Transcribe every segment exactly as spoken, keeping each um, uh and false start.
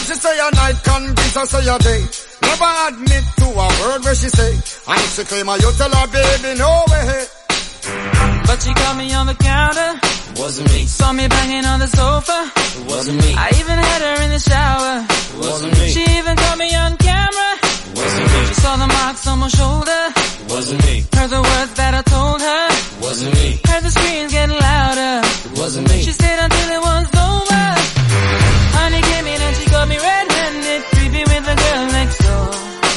she say a night, convince her say a day. Never admit to a word where she say. And she claim her, you tell her, baby, no way. But she caught me on the counter. Wasn't me. Saw me banging on the sofa. It wasn't me. I even had her in the shower. It wasn't me. She even caught me on camera. It wasn't me. She saw the marks on my shoulder. It wasn't me. Heard the words that I told her. It wasn't me. Heard the screams getting louder. It wasn't me. She stayed until it was over. Honey came in and she got me red-handed, creepy with the girl next door.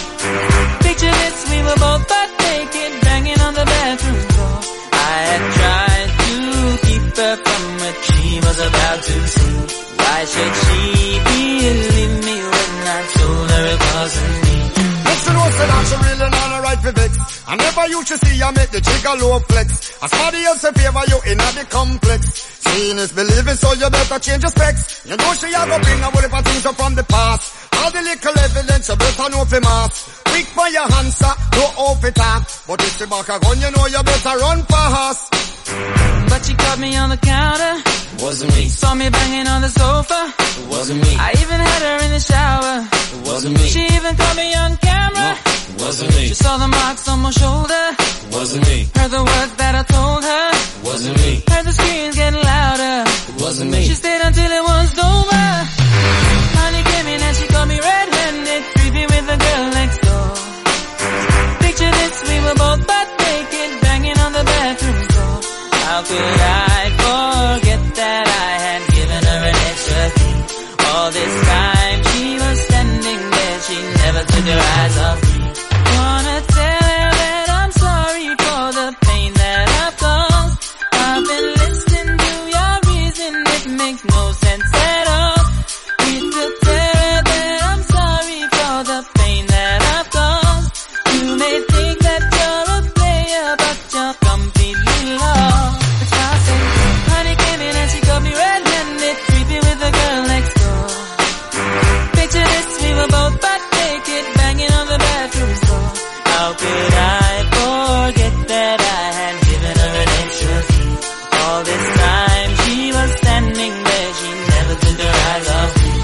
Picture this, we were both butt naked, banging on the bathroom floor. I had tried to keep her from what she was about to see. Why should she believe me when I told her it wasn't me? Next to know say that she really not a right for vex. I never used to see her make the jigger low flex. As somebody else in favor you in the complex. Seeing is believing, so you better change your specs. You know she have a bring a whole heap of things up from the past. All the little evidence you better know for mass. Quick for your answer, no off it up. But if you back a gun, you know you better run fast. But she caught me on the counter. It wasn't me. Saw me banging on the sofa. It wasn't me. I even had her in the shower. It wasn't me. She even caught me on camera. No, it wasn't me. She saw the marks on my shoulder. It wasn't me. Heard the words that I told her. It wasn't me. Heard the screams getting louder. It wasn't me. She stayed until it was over. Honey came in and she caught me red-handed, creepy with the girl next door. Picture this, we were both butt naked, banging on the bathroom floor. How could I forget that I had given her an extra key? All this time she was standing there, she never took her eyes off me. Wanna tell her that I'm sorry for the pain that I've caused. I've been listening to your reason, it makes no sense at all. Need to tell her that I'm sorry for the pain that I've caused. You may think that you're a player, but you're completely lost. That's why I say, honey came in and she got me red-handed, creepy with the girl next door. Picture this, we were both butt naked, banging on the bathroom floor. How could I forget that I had given her an extra key? All this time she was standing there, she never took her eyes off me.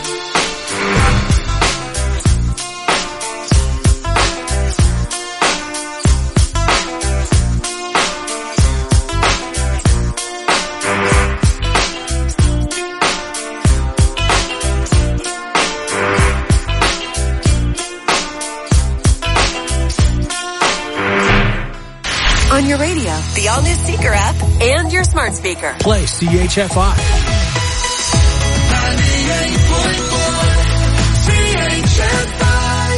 On your radio, the all-new Seeker app, and your smart speaker. Play C H F I. ninety-eight point four C H F I.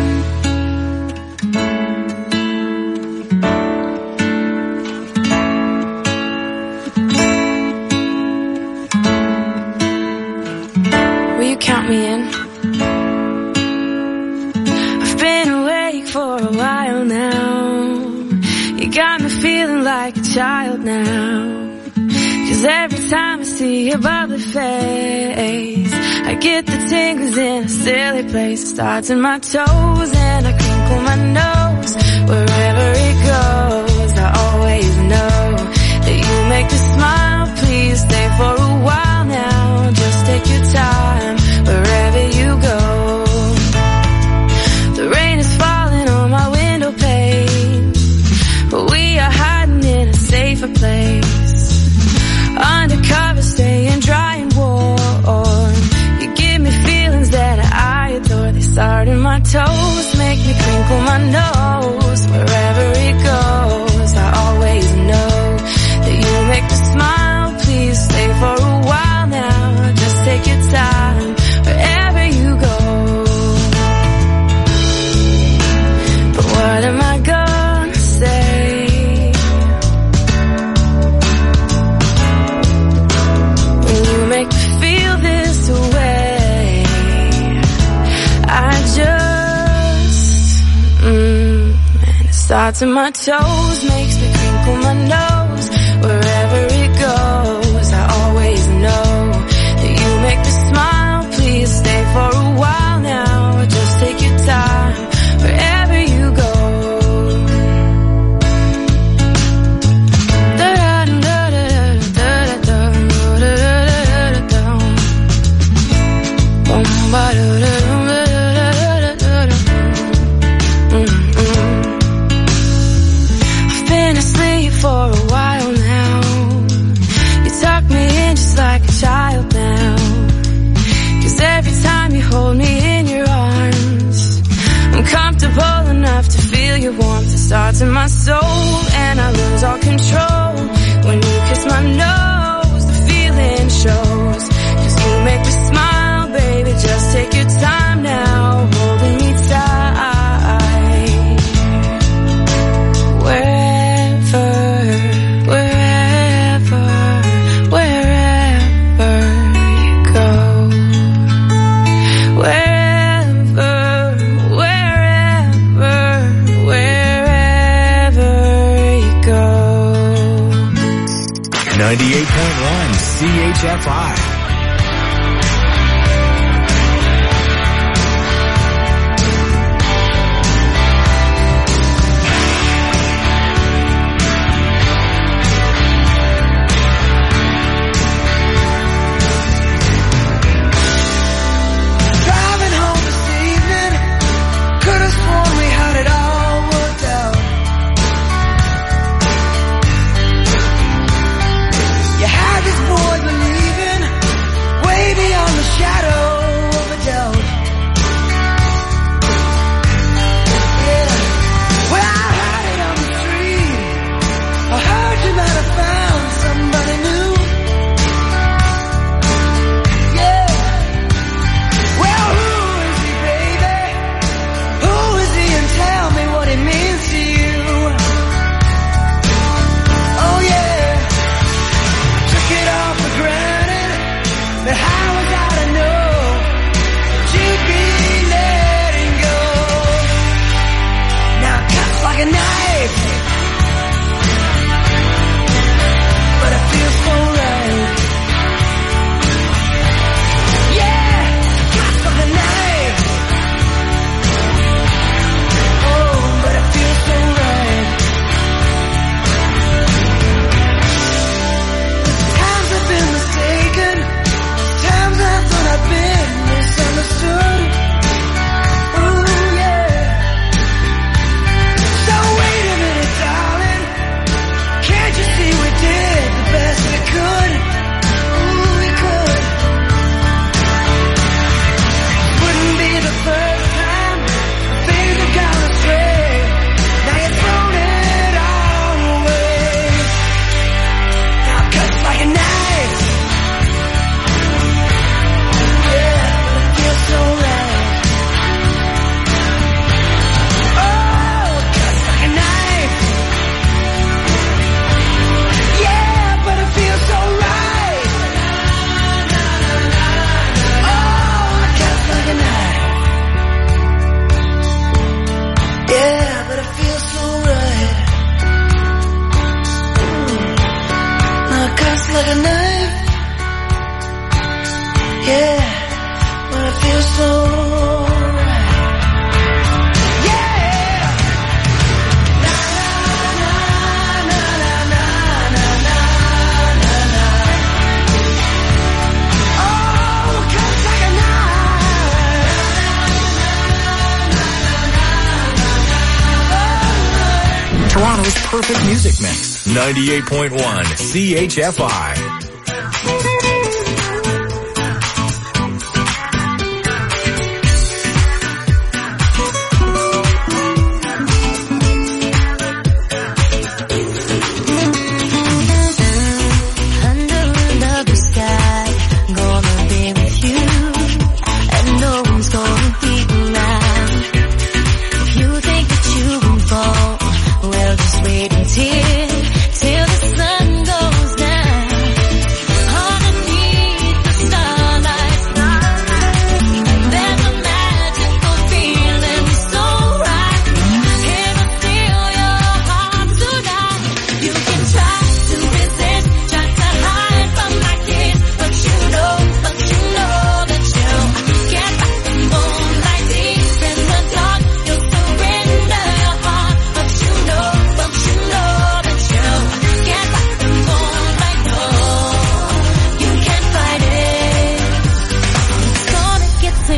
Will you count me in? I've been awake for a while now. You got me feeling like a child now. Cause every time I see your bubbly face, I get the tingles in a silly place. It starts in my toes and I crinkle my nose. Wherever it goes, I always know that you make me smile. Please stay for a while now. Just take your time wherever you go. The rain is falling on my window pane, but we are hiding in a safer place. Undercover, staying dry and warm. You give me feelings that I adore. They start in my toes, make me crinkle my nose. Wherever it goes, I always know that you make me smile. Please stay for a while now. Just take your time wherever you go. But what am I gonna say? Make me feel this way. I just, mm, and it starts in my toes, makes me crinkle my nose. Wherever it goes, I always know that you make me smile. Please stay for a while now. Just take your time wherever you go. Boom. I've been asleep for a while now. You tuck me in just like a child now. 'Cause every time you hold me in your arms, I'm comfortable enough to feel your warmth. It starts in my soul and I lose all control. When you kiss my nose, the feeling shows. 'Cause you make me smile, baby, just take your time now, holding me tight. Wherever, wherever, wherever you go. Wherever, wherever, wherever you go. ninety-eight point one C H F I. Driving home this evening, could have sworn we had it all worked out. You had this boy believing, way beyond the shadow of a doubt. Yeah, well I heard it on the street. I heard you might have found somebody new. Yeah. Well, who is he, baby? Who is he, and tell me what he means to you? Oh yeah, took it all for granted, but how was I to know that you'd be letting go? Now it cuts like a knife, but it feels so right. Yeah, cuts like a knife. Oh, but it feels so right. Times I've been mistaken, times I thought I'd been misunderstood. Ooh, yeah. So wait a minute, darling, can't you see we did the best we could? Ooh, we could. Wouldn't be the first time things have gone astray. Now you've thrown it all away. Now it cuts like a knife. Yeah, but it feels so right. Oh, it cuts like a knife. Yeah, but it feels so right. Oh, it cuts like a knife. Yeah, but it feels so right. Now it cuts like a knife. Yeah, but it feels so right. Yeah. Na na na na na na na na na. Oh, it cuts like a knife. Toronto's perfect music mix. ninety-eight point one C H F I. Under the sky, gonna be with you, and no one's gonna be around. If you think that you won't fall, well just wait until till the sun goes down.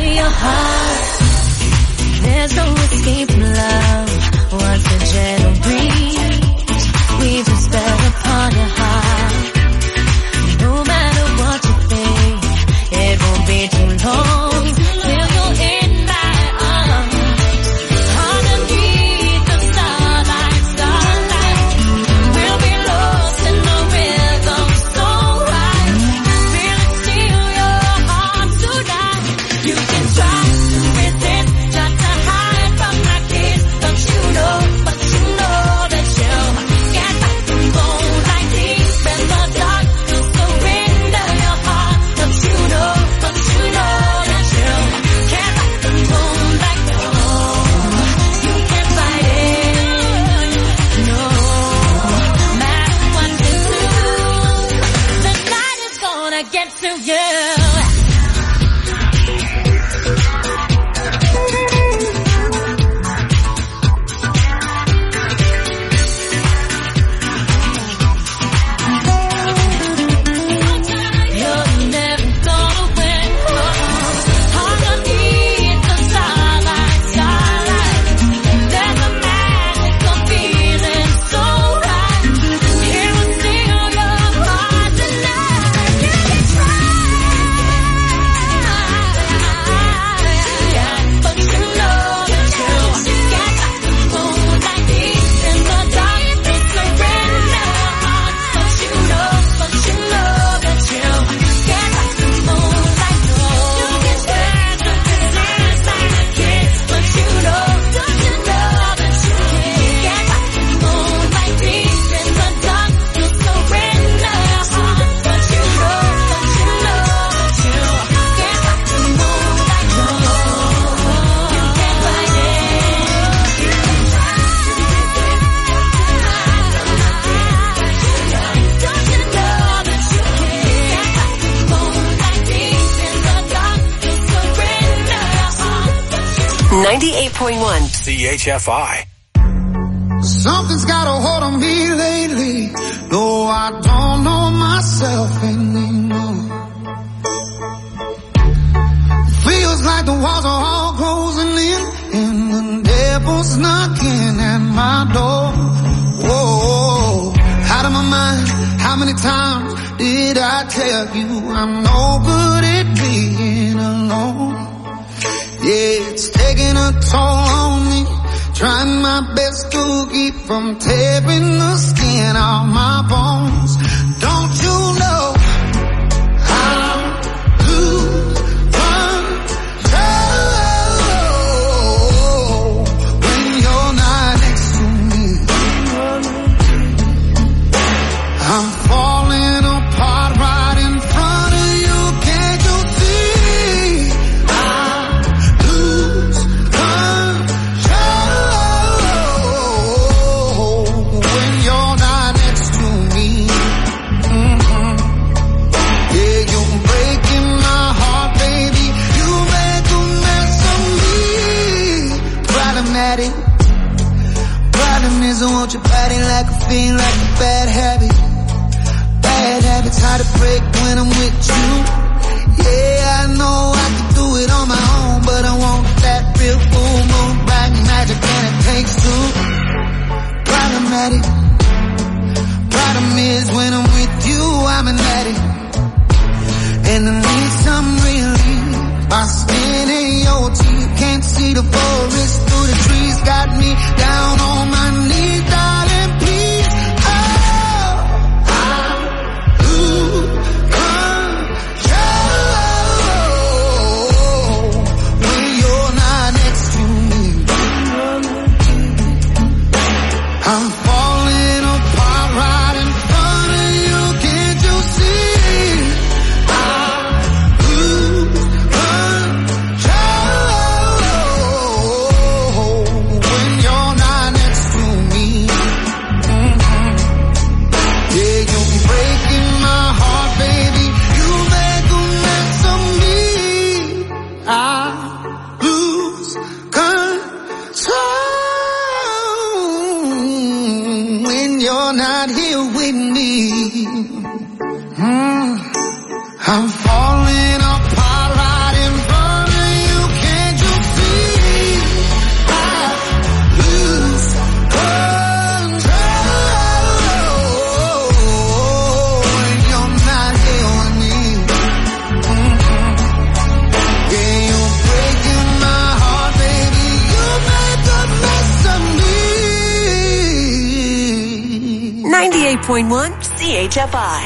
your heart. There's no escape from love. Once a gentle breeze, we just spell upon your heart. No matter what you think, it won't be too long till you're in my arms. Underneath the starlight, starlight, we'll be lost in the rhythm so right. Feel it steal your heart tonight. You can try to resist, try to hide from my kiss, but you know, but you know that you'll get back to moonlight deep in the dark. You'll surrender your heart, but you know, but you know that you'll get back to moonlight. No, you can't fight it. No, matter what you do, the night is gonna get to you. You're never gonna win. Underneath the starlight, starlight, there's a magical feeling so right. Here will steal your heart tonight. You can try, but you know that you'll get back to moonlight deep in the dark. You surrender your heart, but you know, but you know that you'll get back to moonlight. No, you can try to resist like a kiss, but you know, don't you know that you can get back to moonlight deep in the dark. You surrender your heart, but you know, but you know that you'll get back to moonlight. No, you can't fight it. You can try to resist, don't you know that you can get back to moonlight deep in the dark. You surrender your heart, but you ninety-eight point one. C H F I. Something's got a hold on me lately. No, I don't know myself anymore. Feels like the walls are all closing in, and the devil's knocking at my door. Whoa, out of my mind. How many times did I tell you I'm no good at being alone? Yeah, it's taking a toll on me. Trying my best to keep from tearing the skin off my bones. Don't you know how to run control when you're not next to me? I'm falling apart right in front of you. Can't you see? I lose control when you're not next to me. Mhm. Yeah, you're breaking my heart, baby. You make a mess of me. Problematic. Problem is I want your body like a fiend, like a bad habit. Bad habits hard to break when I'm with you. Yeah, I know I can do it on my own, but I want that real full moon, bright magic, and it takes two. Problematic. Problem is when I'm with you, I'm an addict, and I need some relief. My skin in your teeth, can't see the forest through the trees. Got me down on my knees, darling, please. Oh, I lose control when you're not next to me. I'm falling apart right in front of you. Can't you see? I lose control when you're not next to me. ninety-eight point one C H F I.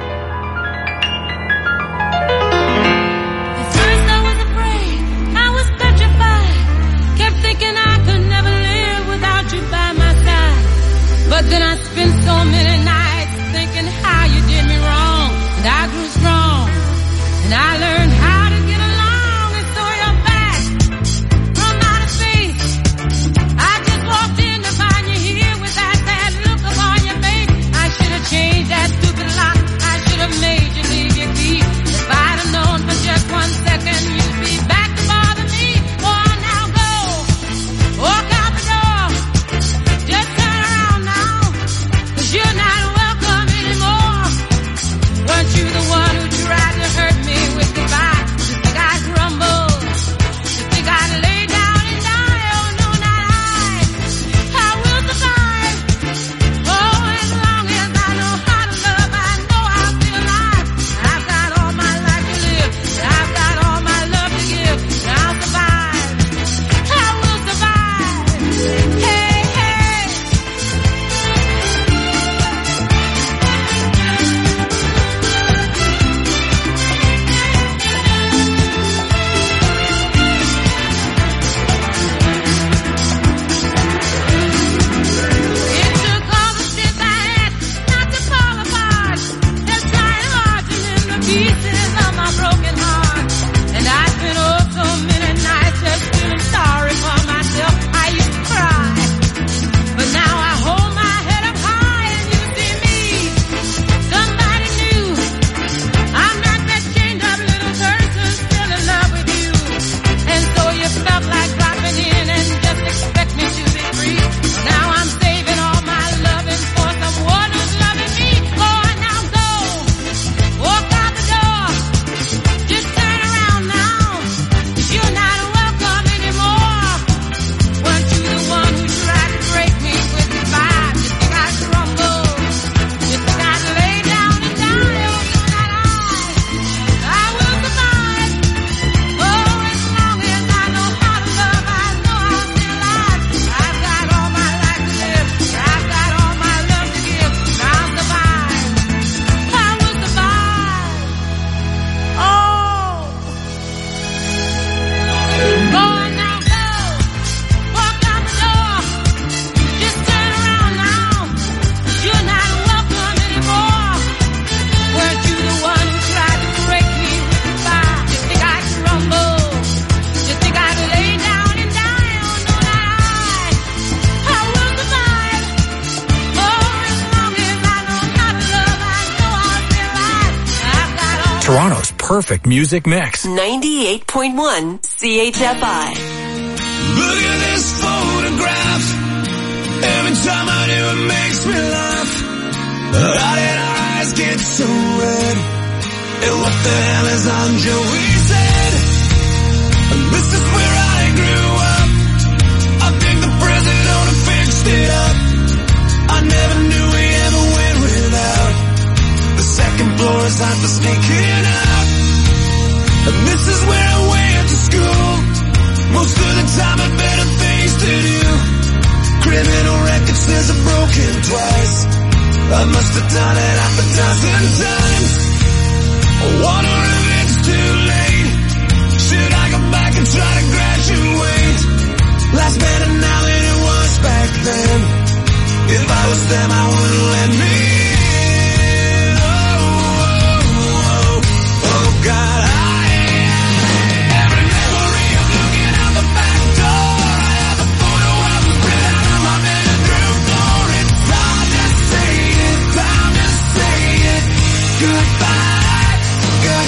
At first I was afraid, I was petrified, kept thinking I could never live without you by my side. But then I spent so many nights thinking how you did me wrong, and I grew strong, and I learned how to get along, and so you're back from outer space. I just walked in to find you here with that sad look upon your face. I should have changed that stupid lock, I should have made you leave your key. If I'd have known for just one second you'd be back to bother me. Oh, now go, walk out the door, just turn around now, 'cause you're not welcome anymore. Weren't you the one who tried to hurt me with goodbye? You think I'd crumble? You think I'd lay down and die? Oh no, not I. I will survive. Oh, as long as I know how to love, I know I'll be alive. I've got all my life to live, and I've got all my love to give, and I'll survive. I will survive. Hey, hey. It took all the steps I had not to fall apart, and trying hard to mend the pieces of my broken heart. And I spent oh so many nights just feeling sorry for myself. I used to cry, but now I hold my head up high and you see me, somebody new. I'm not that chained up little person still in love with you. And so you felt like dropping in and just expect me to be free. Now I'm saving all my loving for someone who's loving me. Oh, now go, walk out the door, just turn around now, 'cause you're not welcome anymore. Weren't you the one who tried to break me with goodbye? You think I'd crumble? You think I'd lay down and die? Oh, no, not I. I will survive. Oh, as long as I know how to love, I know I'll be alive. I've got all my life to live, I've got all my love to give, and I'll survive. I will survive. Oh. Go on now, go. Walk out the door. Just turn around now. You're not welcome anymore. Weren't you the one who tried to break me with goodbye? You think I'd crumble? You think I'd lay down and die? Oh no, not I. I will survive. Oh, as long as I know how to love, I know I'll be alive. I've got all Toronto's perfect music mix. ninety-eight point one C H F I. Look at this photograph. Every time I do it makes me laugh. How did our eyes get so red? And what the hell is on Joey said? And this is where I grew up. I think the president fixed it up. I never knew we ever went without. The second floor is hot for sneaking out. And this is where I went to school. Most of the time I've better things to do. Criminal record says I've broken twice. I must have done it half a dozen times. I wonder if it's too late. Should I go back and try to graduate? Life's better now than it was back then. If I was them, I wouldn't let me in. Oh, oh, oh, oh God, I every memory of looking out the back door. I have a photo of a spread out on my bedroom floor. It's time to say it, time to say it. Goodbye, goodbye.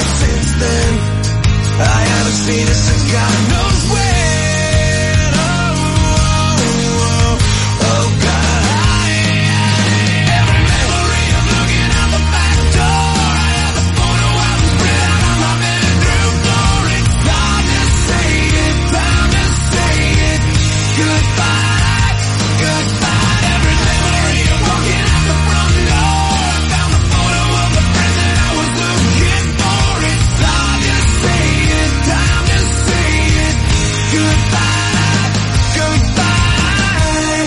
this since then. I haven't seen it since God knows when. Oh, oh, oh, oh God. I have a memory of looking out the back door. I have a photo album spread out on my bedroom floor. It's time to say it, time to say it. Goodbye, goodbye. Every memory of walking out the front door. I found the photo of the present I was looking for. It's time to say it, time to say it. Goodbye, goodbye.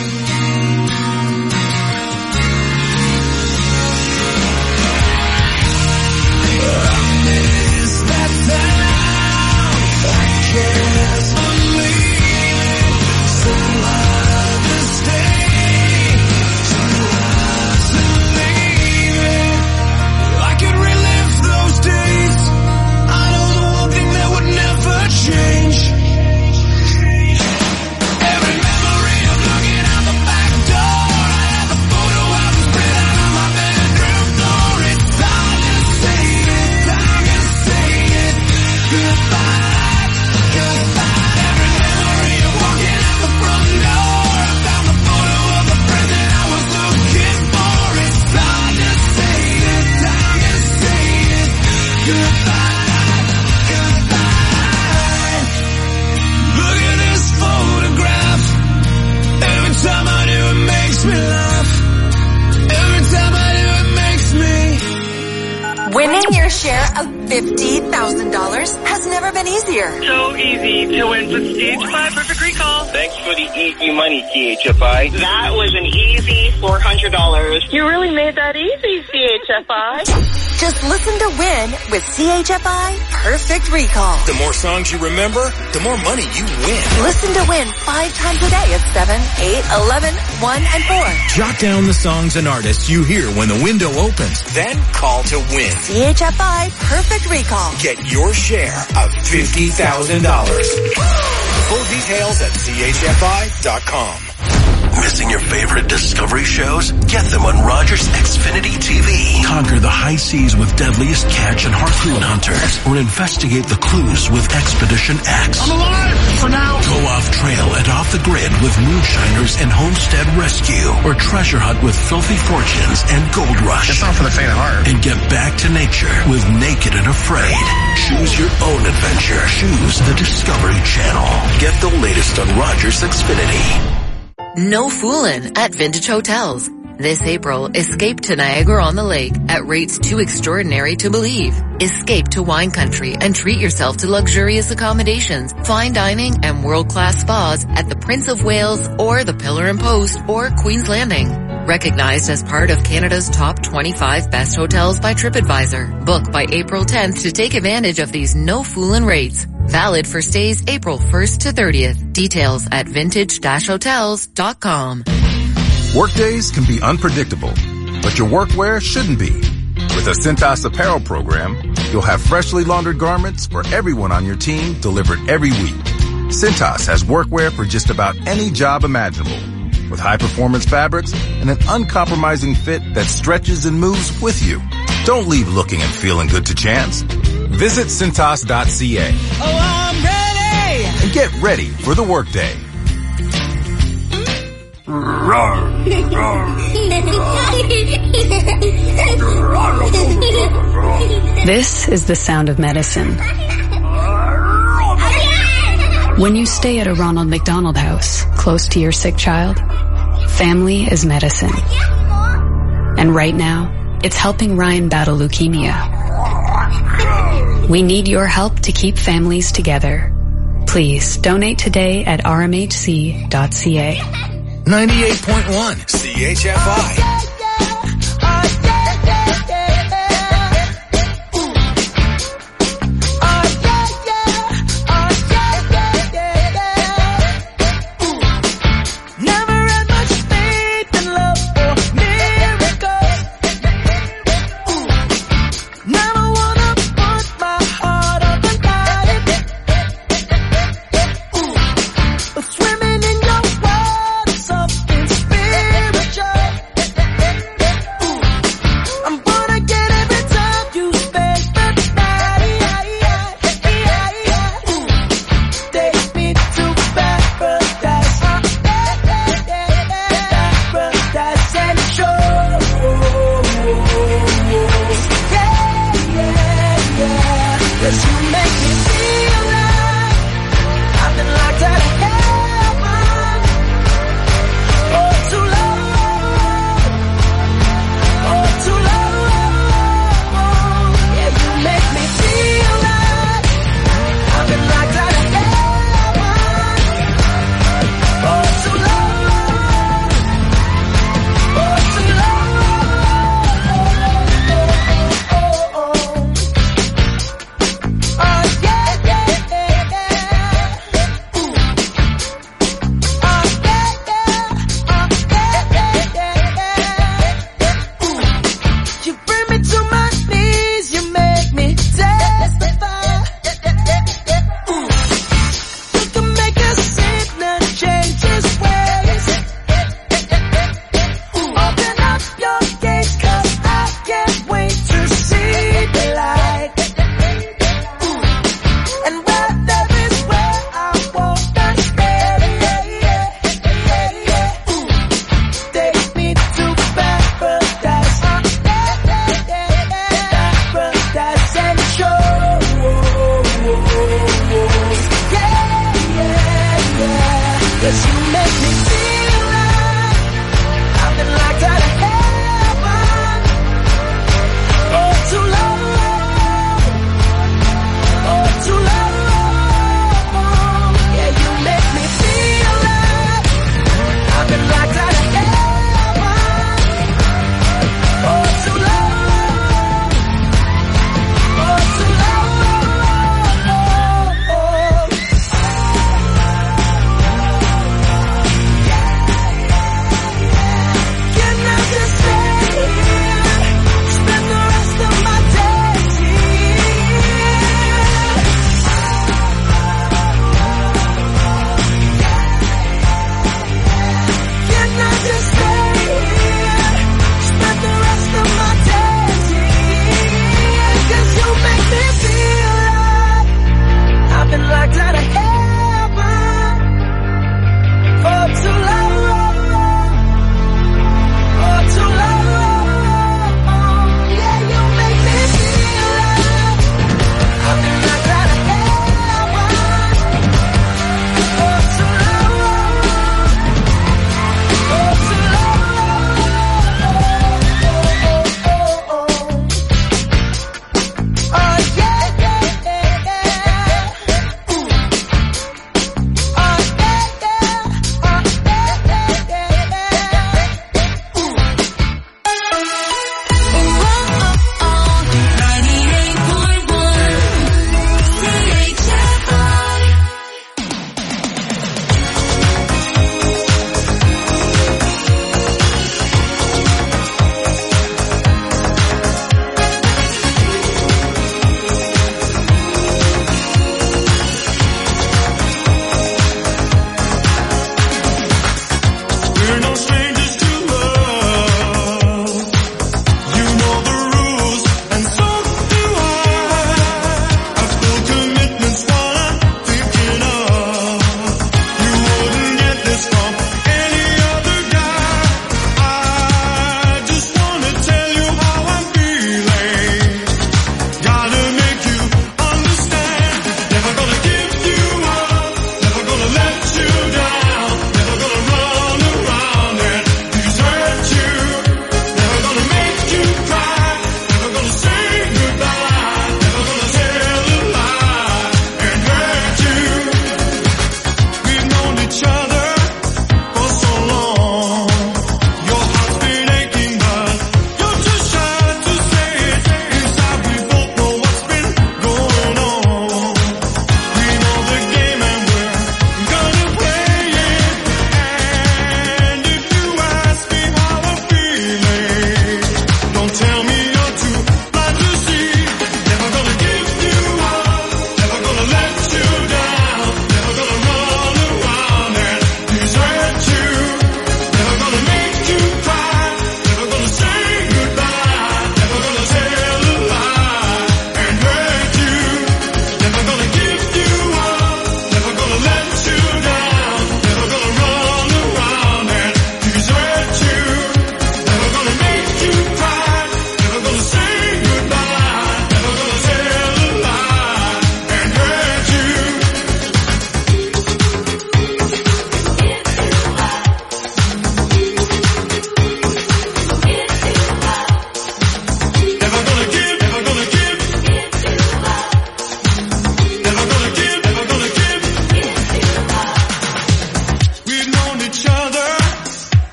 I miss that town. I can't believe it. So hard to stay, too hard to leave it. I could relive those days. I know the one thing that would never change. Every memory of looking out the back door. I have a photo album spread out on my bedroom floor. It's time to say it, time to say it. Goodbye, goodbye. Every memory of walking out the front door. I found the photo of the present I was looking for. It's time to say it, time to say it. Goodbye, goodbye. Look at this photograph. Every time I do it makes me laugh. Every time I do it makes me. Winning your share of fifty thousand dollars has never been easier. So easy to win with C H F I Perfect Recall. Thanks for the easy money, C H F I. That was an easy four hundred dollars. You really made that easy, C H F I. Just listen to Win with C H F I Perfect Recall. The more songs you remember, the more money you win. Listen to Win five times a day at seven, eight, eleven, one, and four. Jot down the songs and artists you hear when the window opens. Then call to win. C H F I Perfect Recall. Get your share of fifty thousand dollars. Full details at C H F I dot com. Missing your favorite Discovery shows? Get them on Rogers Xfinity T V. Conquer the high seas with deadliest catch and harpoon hunters, or investigate the clues with Expedition X. I'm alive for now. Go off trail and off the grid with Moonshiners and Homestead Rescue, or treasure hunt with Filthy Fortunes and Gold Rush. It's not for the faint of heart. And get back to nature with Naked and Afraid. Choose your own adventure. Choose the Discovery Channel. Get the latest on Rogers Xfinity. No foolin' at Vintage Hotels. This April, escape to Niagara-on-the-Lake at rates too extraordinary to believe. Escape to wine country and treat yourself to luxurious accommodations, fine dining, and world-class spas at the Prince of Wales or the Pillar and Post or Queen's Landing. Recognized as part of Canada's top twenty-five best hotels by TripAdvisor. Book by April tenth to take advantage of these no foolin' rates. Valid for stays April first to thirtieth. Details at vintage dash hotels dot com. Workdays can be unpredictable, but your workwear shouldn't be. With a Cintas apparel program, you'll have freshly laundered garments for everyone on your team delivered every week. Cintas has workwear for just about any job imaginable, with high-performance fabrics and an uncompromising fit that stretches and moves with you. Don't leave looking and feeling good to chance. Visit Cintas dot C A. Oh, I'm ready! And get ready for the workday. This is the sound of medicine. When you stay at a Ronald McDonald House, close to your sick child, family is medicine. And right now, it's helping Ryan battle leukemia. We need your help to keep families together. Please donate today at R M H C dot C A. ninety-eight point one C H F I. Swimming in your world, something spiritual. 'cause you make me feel like I've been locked out of heaven. Oh, too long. Oh, too long. Yeah, you make me feel like I've been locked out of heaven. Oh, too long. Oh, too long. Oh, oh, oh. Oh, yeah.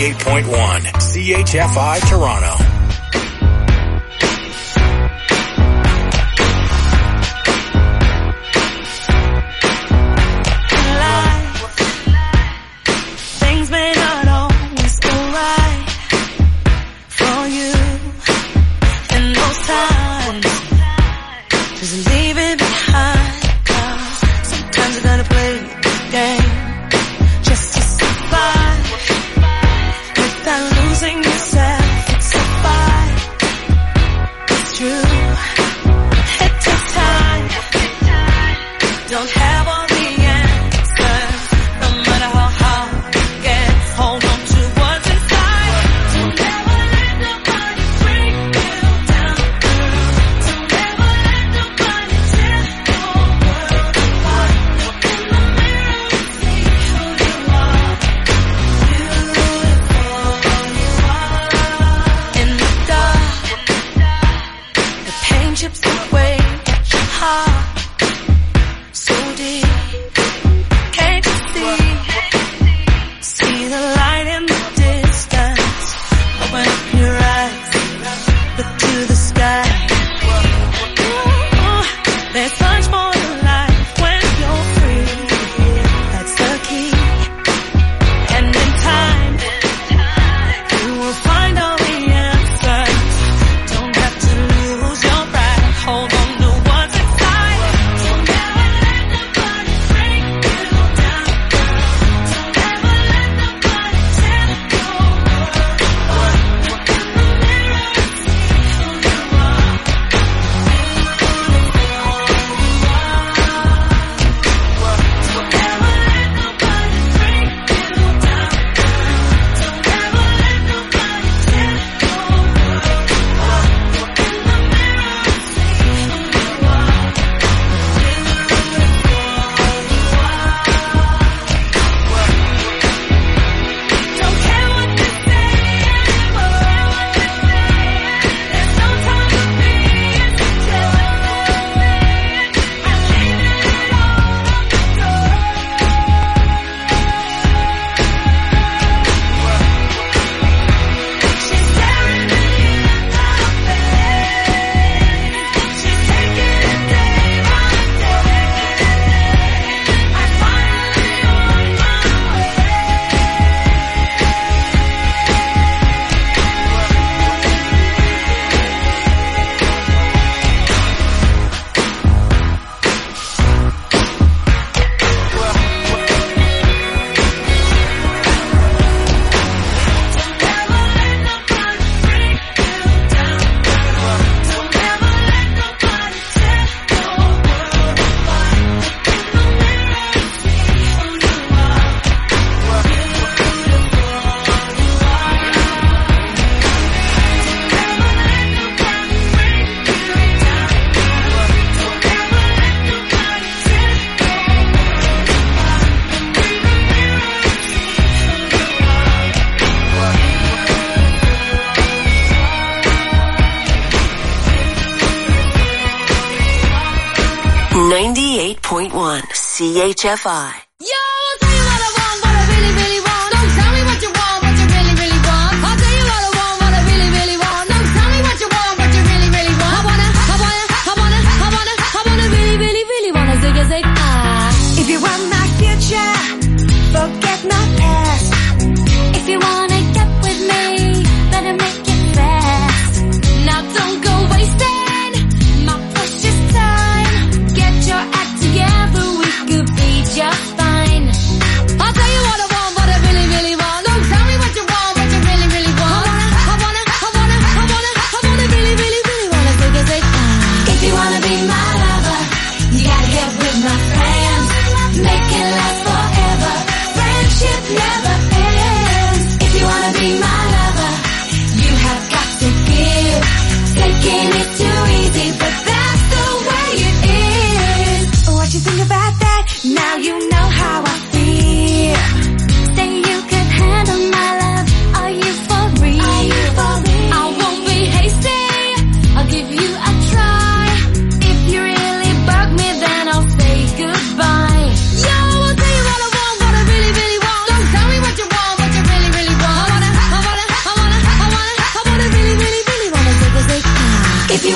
ninety-eight point one C H F I Toronto. ninety-eight point one C H F I. Yo, I'll tell you what I want, what I really, really want. Don't tell me what you want, what you really, really want. I'll tell you what I want, what I really, really want. Don't tell me what you want, what you really, really want. I wanna, I wanna, I wanna, I wanna, I wanna really, really, really wanna zig a zig ah. If you want my future, forget my past. If you wanna get with me, better make it fast. Now don't go wasting my precious time. Get your act together, we could be just fine. I'll tell you what I want, what I really, really want. Don't tell me what you want, what you really, really want. I wanna, I wanna, I wanna, I wanna really, really, really wanna zig a zig ah. If you wanna be my lover, you gotta get with my friends. Make it last forever. Friendship never ends. If you wanna be my lover, you have got to give. Taking it too easy, but that's the way it is. What you think about that? Now you know how I feel. Say you can handle my love. Are you for real? Are you for real? I won't be hasty. I'll give you a try. If you really bug me, then I'll say goodbye. Yo, I'll tell you what I want, what I really, really want. Don't tell me what you want, what you really, really want. I wanna, I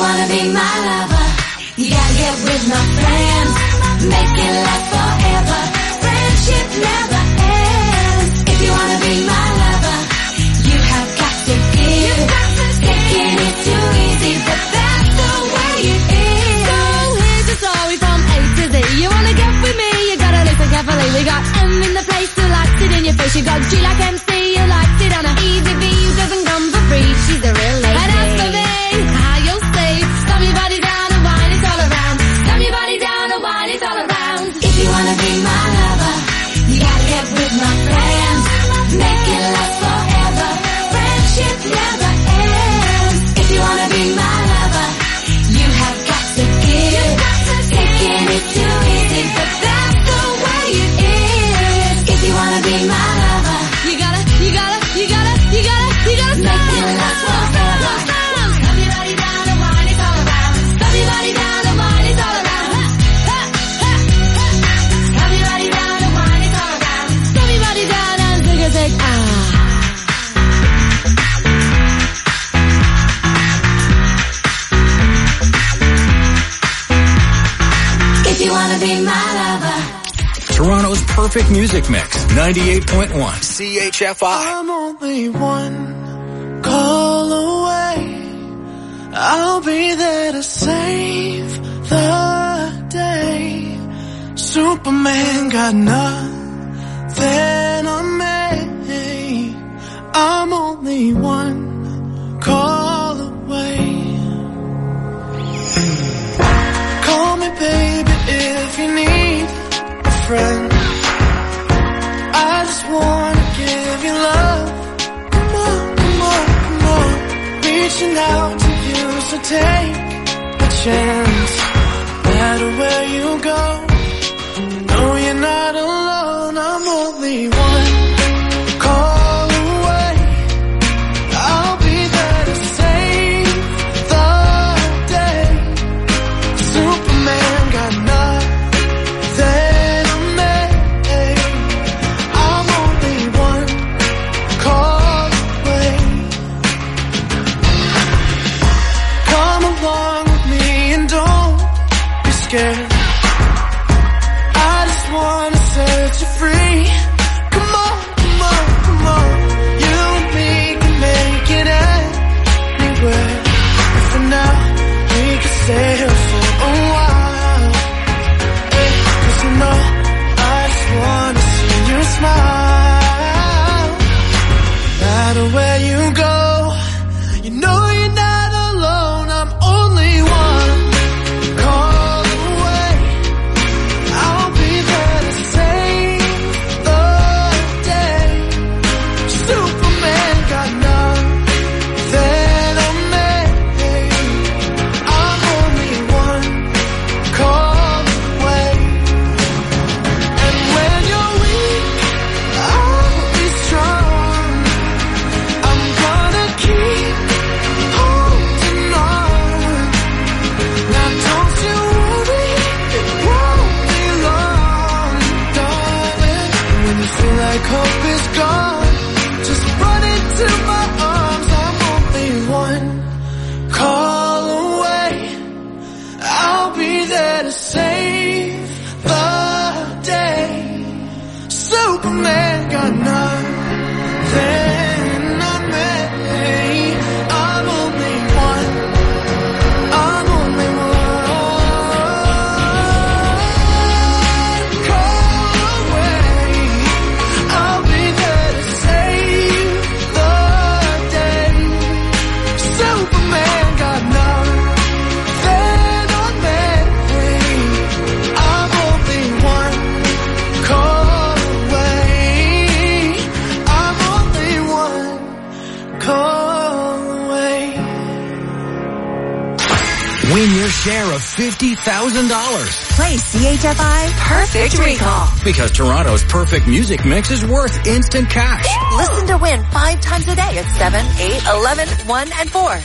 wanna be my lover, you gotta get with my friends. Make it last forever. Friendship never ends. If you wanna be my lover, you have got to give. Taking it too easy, but that's the way it is. So here's the story from A to Z. You wanna get with me, you gotta listen carefully. We got M in the place who likes it in your face. You got G like M C, you likes it on a easy B, who doesn't come for free. She's a real lady. And as for me, how you'll see, stomp your body down and wine it all around. Stomp your body down and wine it all around. If you wanna be my lover, you gotta get with my friends. Make it last forever. Friendship never ends. If you wanna be my lover, you have got to give. Taking it too easy, but that's the way it is. If you wanna be my lover, you gotta, you gotta, you gotta, you gotta, you gotta make it last forever. Stomp your body down and wine it all around. Stomp your body down and wine it all around. Stomp your body down and wine it all around. Stomp your body down and take a take. Ah. If you wanna be my lover. Toronto's perfect music mix, ninety-eight point one C H F I. I'm only one call away. I'll be there to save the day. Superman got nothing on me. I'm only one call away. Call me baby if you need a friend. I just wanna give you love. Come on, come on, come on. Reaching out to you, so take a chance. No matter where you go, no, you're not alone. I'm only one call away. I'll be there to save the day. Superman got nothing on me. I'm only one call away. Come along with me and don't be scared. I just wanna set you free. Come on, come on, come on. You and me can make it anywhere. And for now, we can stay here for a while. Hey, 'cause you know, I just wanna see you smile. No matter where you go, you know you're not alone. I'm only one call away. I'll be there to save the day. Superman got nothing on me. I'm only one call away. And when you're weak, I'll be strong. I'm gonna keep holding on. Now don't you worry, it won't be long, darling. When you feel like hope is gone, just run into my arms. I'm only one call away. I'll be there to save the day. Superman got nothing on me. I'm only one. I'm only one call away. I'll be there to save the day. Superman got nothing on me. I'm only one call away. I'm only one call away. Win your share of fifty thousand dollars. Play C H F I Perfect Recall. Because Toronto's perfect music mix is worth instant cash. Listen to win five times a day at seven, eight, eleven, one, and four.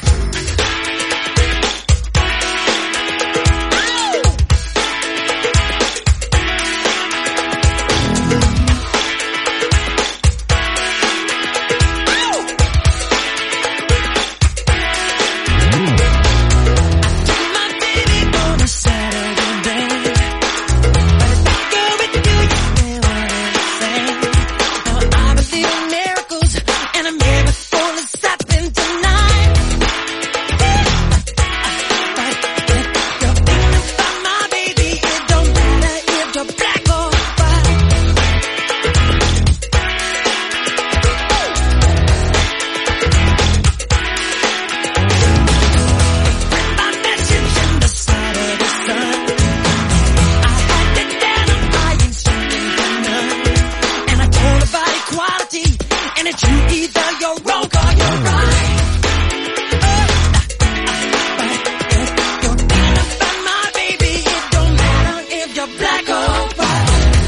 or white.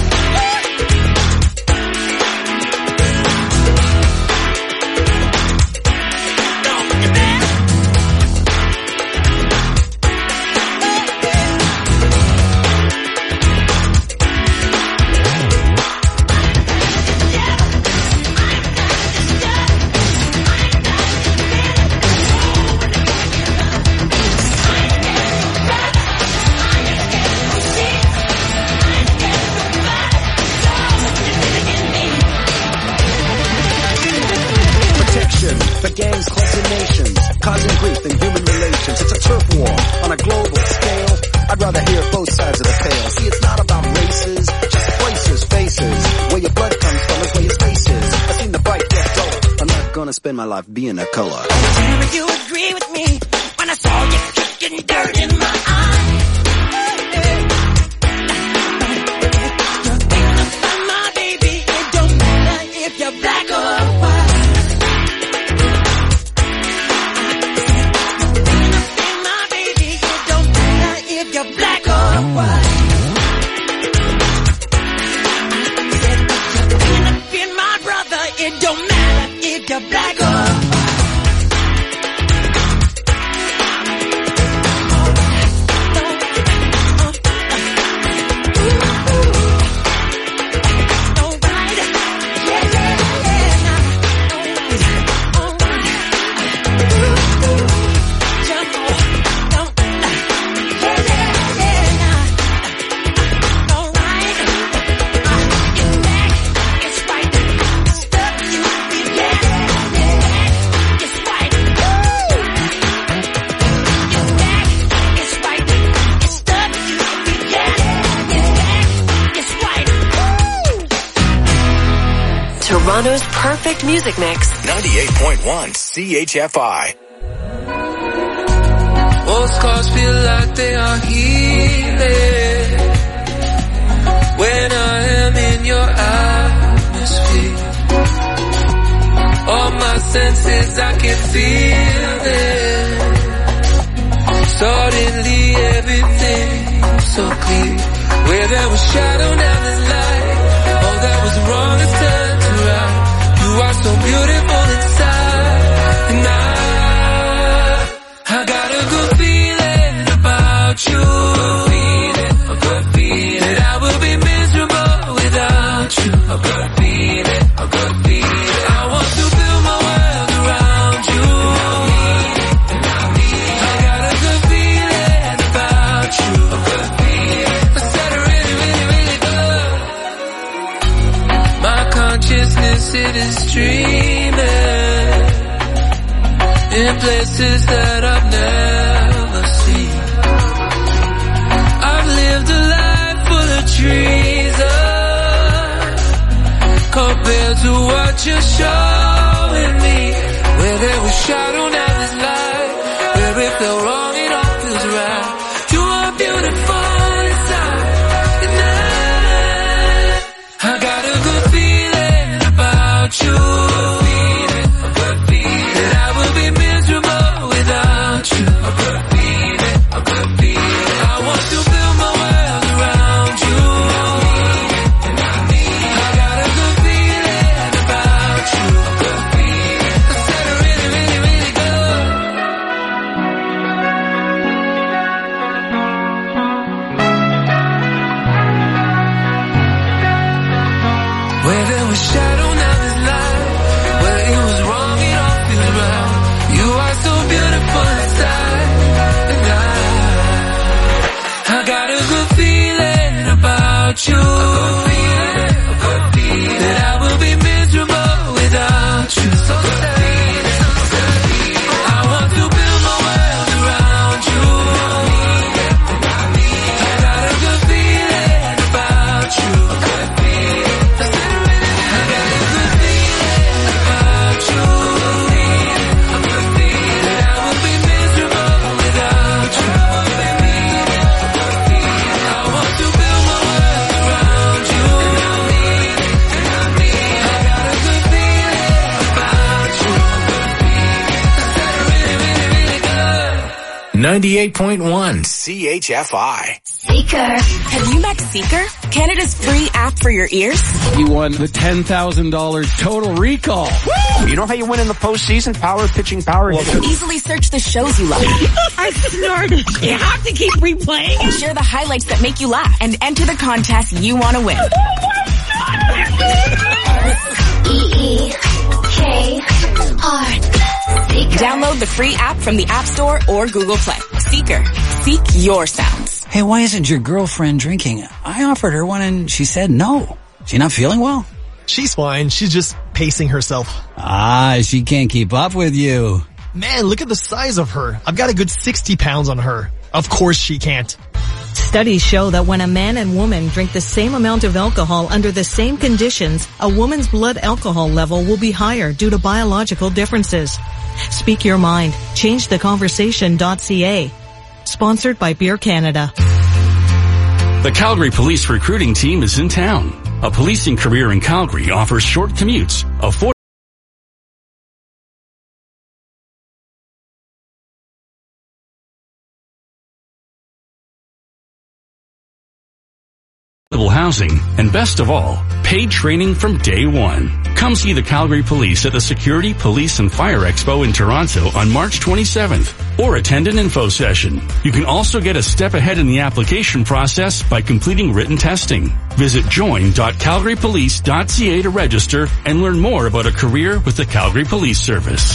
For gangs, clubs, and nations, causing grief in human relations. It's a turf war on a global scale. I'd rather hear both sides of the tale. See, it's not about races, just places, faces. Where your blood comes from is where your space is. I've seen the bright get duller. I'm not gonna spend my life being a color. Would you agree with me when I saw you kicking dirt in my eye? You're thinking about my baby. It don't matter if you're black or white. Black or white. Said, you're being my brother. It don't matter if you're black or white. Toronto's perfect music mix. ninety-eight point one C H F I. Postcards feel like they are healing when I am in your atmosphere. All my senses, I can feel it. Suddenly everything's so clear. Where there was shadow, now there's light. Oh, that was wrong, it's turned around. You are so beautiful inside. And I, I got a good feeling about you. A good feeling, that I will be miserable without you. A good feeling, a good feeling. I want to build my world around you. I got a good feeling about you. A good feeling. I said it really, really, really good. My consciousness, it is dreaming in places that I've never seen. I've lived a life full of treason compared to what you're showing me. Where there was shadow, now there's light. Where it felt wrong, it all feels right. You are beautiful inside. And I, I got a good feeling about you. That I will be miserable without you. A good feeling, a good feeling. I want to build my world around you. I got a good feeling about you. A good feeling. I said it really, really, really good. Where there was shadow, now there's light. Where it was wrong, it all feels right. You are so beautiful inside. And I, I got a good feeling about you. A good feeling, a good feeling. That I will be miserable without you. So sad. I want to build my world around you. I got a good feeling about you. A good feeling. I said it really, I got a good feeling about you. A good feeling. That I will be miserable without you. A good feeling. I want to build my world around you. I got a good feeling about you. I said it really, really, really good. ninety-eight point one C H F I. Seeker. Have you met Seeker? Canada's free app for your ears? You won the ten thousand dollars total recall. Woo! You know how you win in the postseason? Power pitching power. Easily search the shows you love. I snorted. You have to keep replaying. Share the highlights that make you laugh and enter the contest you want to win. E E K R. Download the free app from the App Store or Google Play. Seeker. Seek your sounds. Hey, why isn't your girlfriend drinking? I offered her one and she said no. She not feeling well? She's fine. She's just pacing herself. Ah, she can't keep up with you. Man, look at the size of her. I've got a good sixty pounds on her. Of course she can't. Studies show that when a man and woman drink the same amount of alcohol under the same conditions, a woman's blood alcohol level will be higher due to biological differences. Speak your mind. Change the conversation dot c a. Sponsored by Beer Canada. The Calgary Police Recruiting Team is in town. A policing career in Calgary offers short commutes, affordable housing, and best of all, paid training from day one. Come see the Calgary Police at the Security, Police and Fire Expo in Toronto on March twenty-seventh, or attend an info session. You can also get a step ahead in the application process by completing written testing. Visit join dot calgary police dot c a to register and learn more about a career with the Calgary Police Service.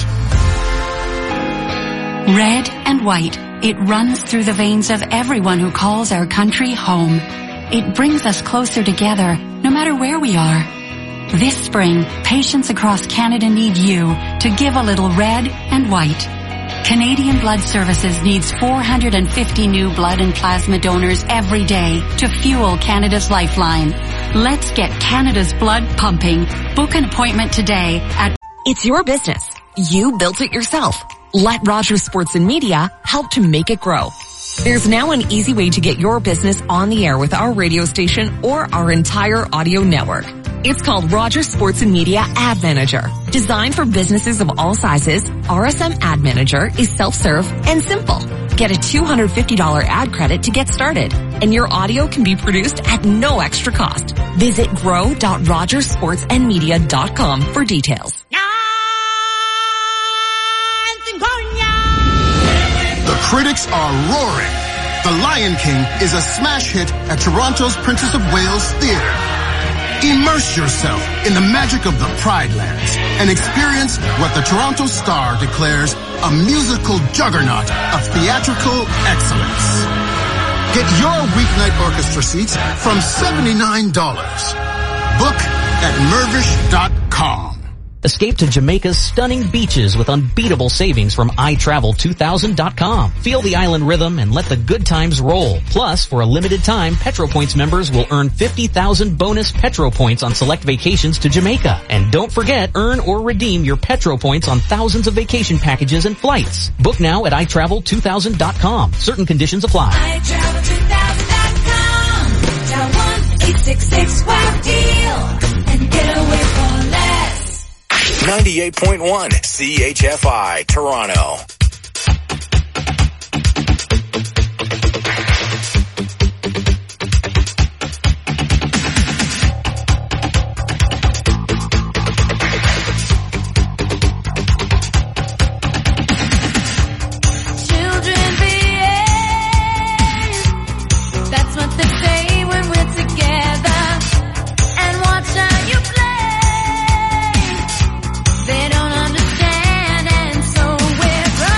Red and white, it runs through the veins of everyone who calls our country home. It brings us closer together, no matter where we are. This spring, patients across Canada need you to give a little red and white. Canadian Blood Services needs four hundred fifty new blood and plasma donors every day to fuel Canada's lifeline. Let's get Canada's blood pumping. Book an appointment today at... It's your business. You built it yourself. Let Rogers Sports and Media help to make it grow. There's now an easy way to get your business on the air with our radio station or our entire audio network. It's called Rogers Sports and Media Ad Manager. Designed for businesses of all sizes, R S M Ad Manager is self-serve and simple. Get a two hundred fifty dollars ad credit to get started, and your audio can be produced at no extra cost. Visit grow dot rogers sports and media dot com for details. The critics are roaring. The Lion King is a smash hit at Toronto's Princess of Wales Theatre. Immerse yourself in the magic of the Pride Lands and experience what the Toronto Star declares a musical juggernaut of theatrical excellence. Get your weeknight orchestra seats from seventy-nine dollars. Book at mervish dot com. Escape to Jamaica's stunning beaches with unbeatable savings from i travel two thousand dot com. Feel the island rhythm and let the good times roll. Plus, for a limited time, PetroPoints members will earn fifty thousand bonus Petro Points on select vacations to Jamaica. And don't forget, earn or redeem your Petro Points on thousands of vacation packages and flights. Book now at i travel two thousand dot com. Certain conditions apply. i travel two thousand dot com. Dial one eight six six wow deal and get away for less. ninety-eight point one C H F I, Toronto. Children behave. That's what they say when we're together. And watch how you play. They don't understand, and so we're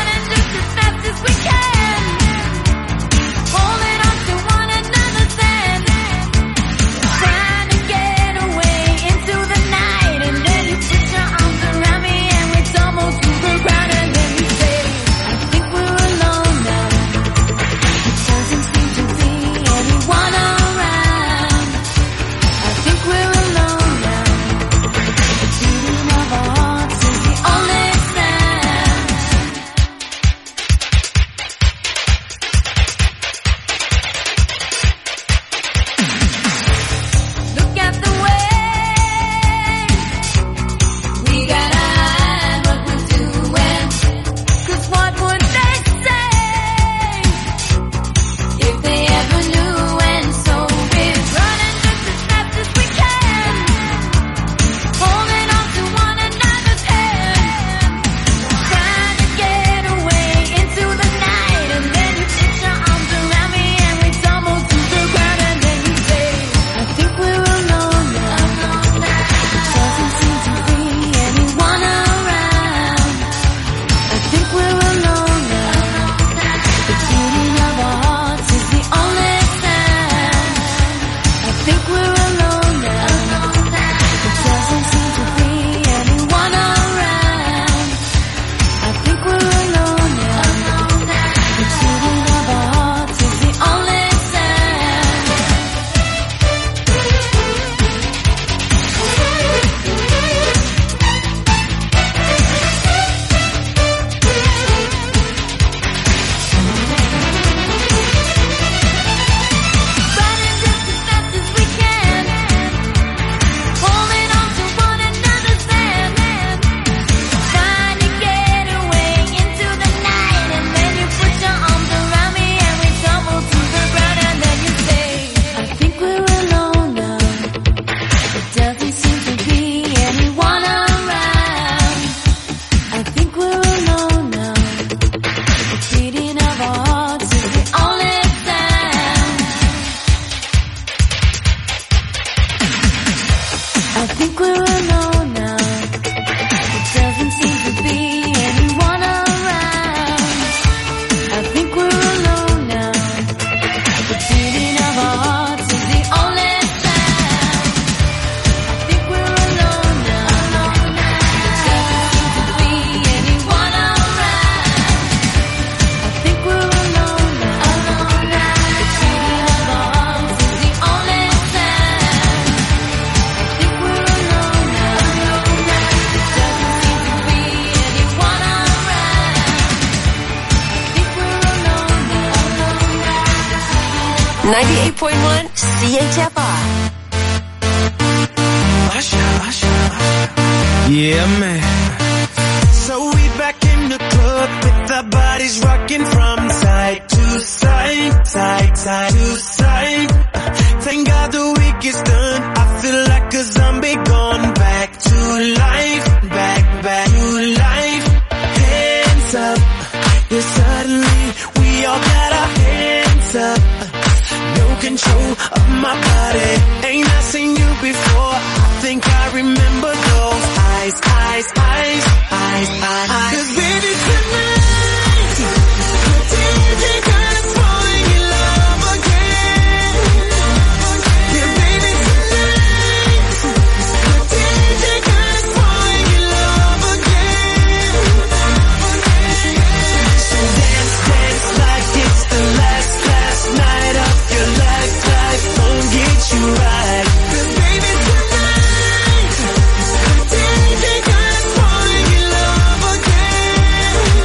ninety-eight point one C H F I. Yeah, man. So we back in the club with our bodies rocking from side to side, side, side to side. Thank God the week is done. I feel like a zombie gone back to life, back, back to life. Hands up, yeah, suddenly we all got our hands up. No control of my body. Ain't I seen you before? I think I remember those eyes, eyes, eyes, eyes, eyes, eyes. 'Cause baby tonight, the D J got us falling in love again. Yeah, baby tonight, the D J got us falling in love again. So dance, dance like it's the last, last night of your life. Life won't get you right. 'Cause baby tonight, the D J got us falling in love again.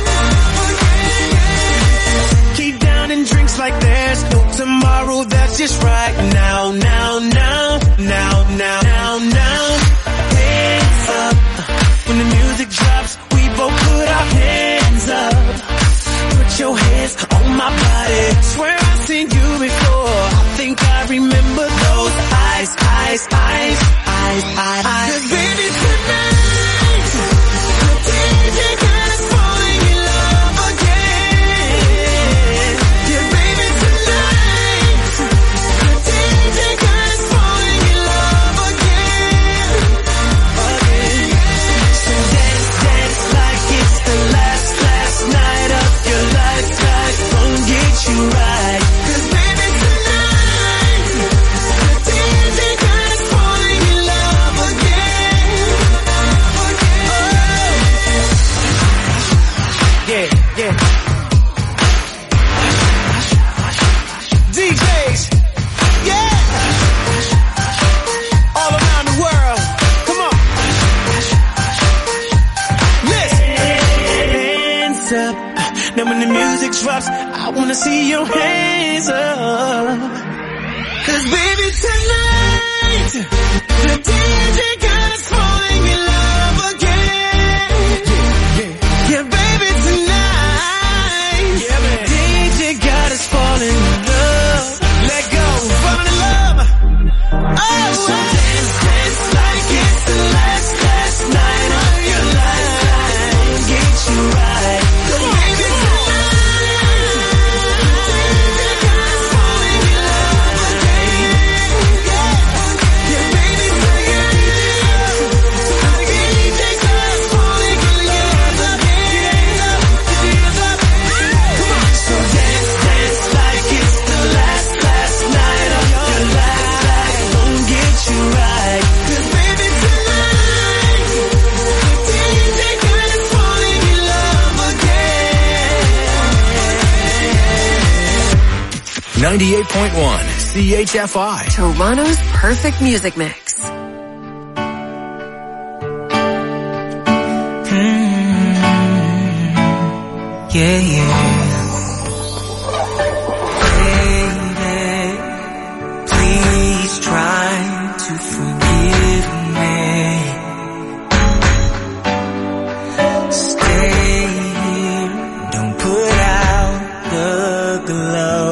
Keep down and drinks like there's no tomorrow. That's just right now, now, now, now, now, now, now. Hands up when the music drops. We both put our hands up. Put your hands on my body. Swear I've seen you before. I think I remember those eyes, eyes, eyes, eyes, eyes, eyes. 'Cause baby tonight, the D J got us falling in love again. Yeah, baby tonight, the D J got us falling in love again, again. So dance, dance like it's the last, last night of your life. Life won't get you right. 'Cause baby tonight, the D J got us falling in love again, again. Oh. Yeah, yeah. D Js, yeah. All around the world, come on. Listen. Hands up. Now when the music drops, I wanna see your hands up. 'Cause baby tonight, the D J got us falling in love again. Yeah, yeah, baby tonight, yeah, man. D J got us falling in love. Let go, falling in love. Oh, so dance, dance like it's the last, last night of your life. Get you right. Come on, baby tonight, the D J got us falling in love again. Yeah, yeah, baby tonight, the D J got us falling in love again. Come on, so dance, dance like it's the last, last night of your life. Life won't get you right. 'Cause baby tonight, the D J got us falling in love again. ninety-eight point one C H F I. Toronto's perfect music mix. Yeah, yeah. Baby, please try to forgive me. Stay here, don't put out the glow.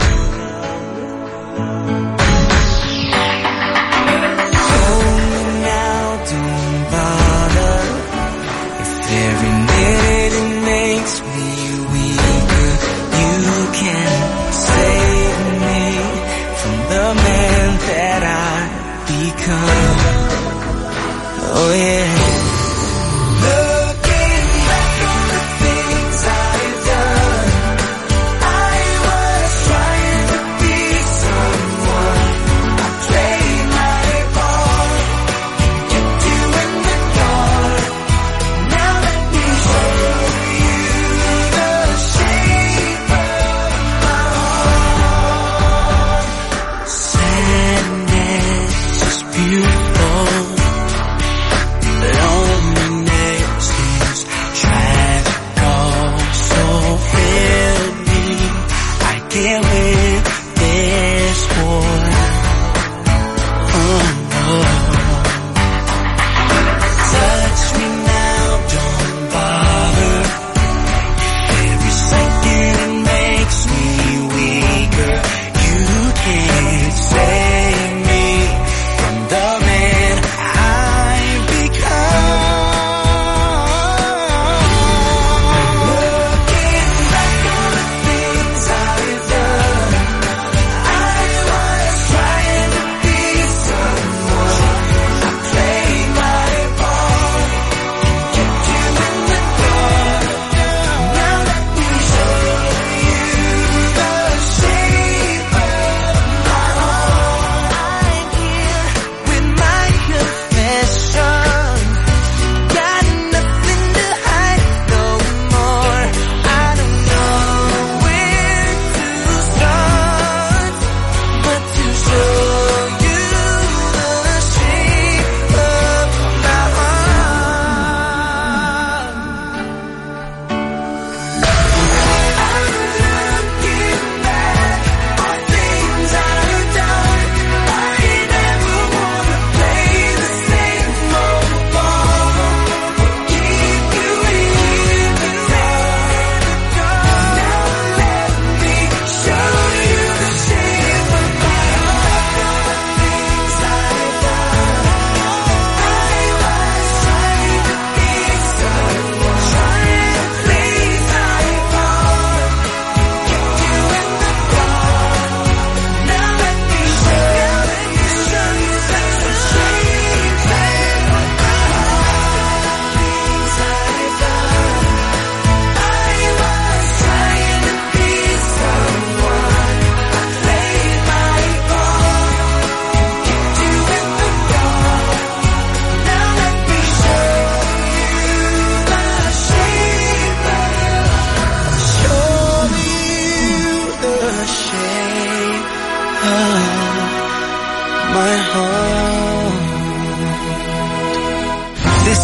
Hold me now, don't bother. If every minute it makes me weaker, you can save me from the man that I've become. Oh yeah. Looking back on the things I've done, I was trying to be someone. I played my part, kept you in the dark. Now let me show you the shape of my heart. Sadness is beautiful.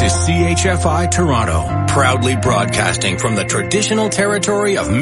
is C H F I Toronto, proudly broadcasting from the traditional territory of